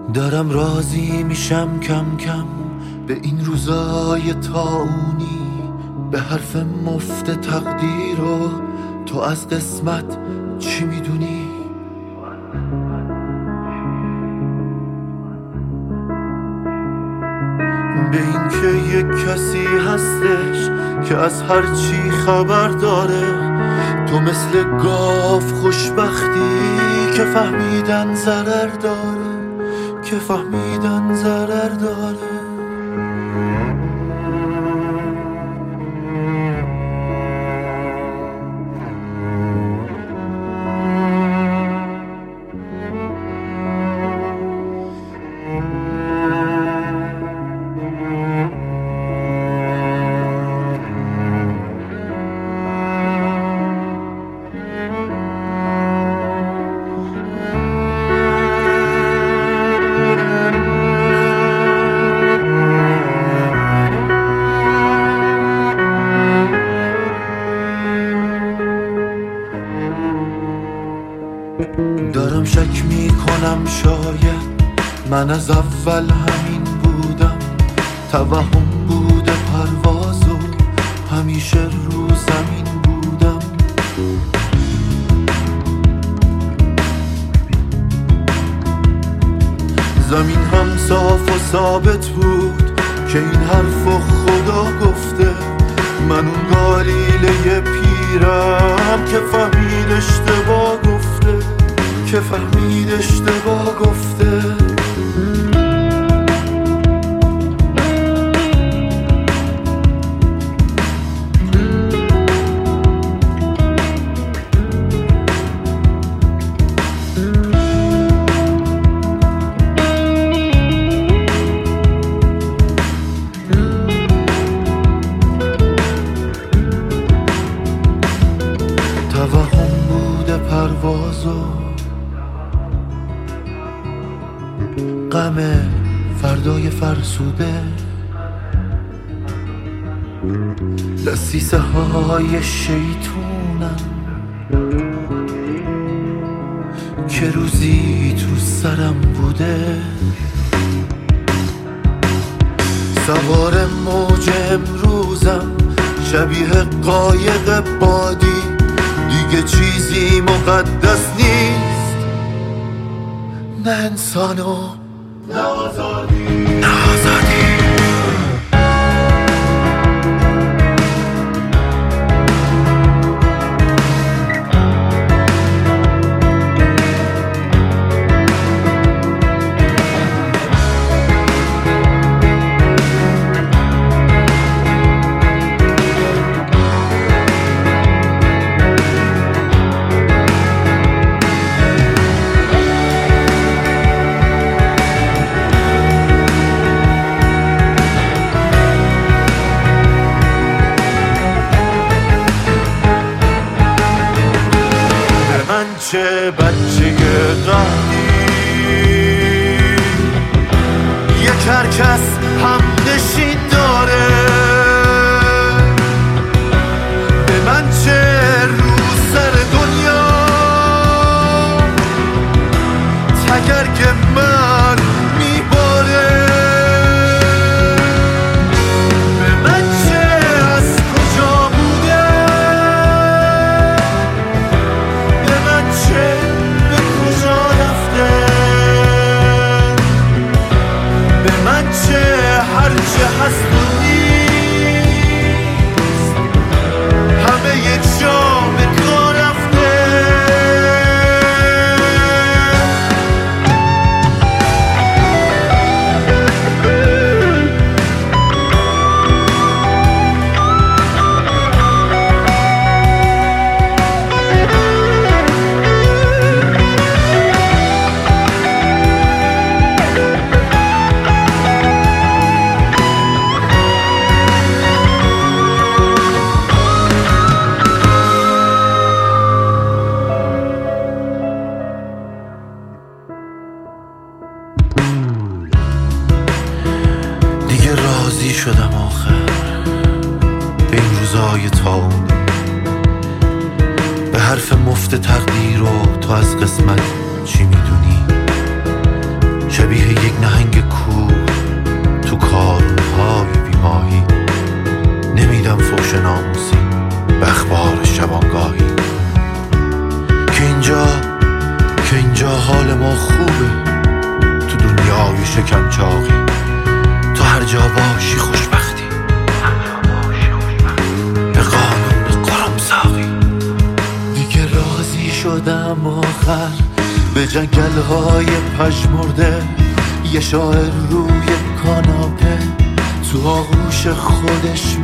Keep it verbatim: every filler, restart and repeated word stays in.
دارم راضی میشم کم کم به این روزای تاونی، به حرف مفت تقدیر و تو از قسمت چی میدونی؟ به این که یک کسی هستش که از هر چی خبر داره، تو مثل گاو خوشبختی که فهمیدن ضرر داره، که فهمیدن ضرر داره. دارم شک میکنم شاید من از اول همین بودم، توهم بوده پرواز و همیشه رو زمین بودم. زمین هم صاف و ثابت بود که این حرفو خدا گفته، من اون گالیله پیرم که فهمید اشتباه گفته، که فهمید اشتباه گفته. توهم بوده پرواز و غم فردای فرسوده، دستیسه های شیطونم که روزی تو سرم بوده. سوار موج امروزم شبیه قایق بادی، دیگه چیزی مقدس نیست، نه انسان و نه آزادی، نه آزادی. چه بچه قهدی یک هر کس هم نشین داره، به من چه رو سر دنیا تگرگ من میباره، به من چه از کجا بوده، به کجا رفته، به من چه هرچه هست و نیست، همه یک جا به کار رفته. دیگه راضی شدم آخر به این روزای تاون، به حرف مفت تقدیر و تو از قسمت چی میدونی؟ شبیه یک نهنگ کور تو کارونهای بیماهی. نمیدم فحش ناموسی به اخبار شبانگاهی. که اینجا که اینجا حال ما خوبه تو دنیای شکنچاقی. تو هر جا باشی خوشبختی، به قانون قرمساقی. دیگه راضی شدم آخر به جنگل‌های پژمرده. یه شاعر روی کاناپه تو آغوش خودش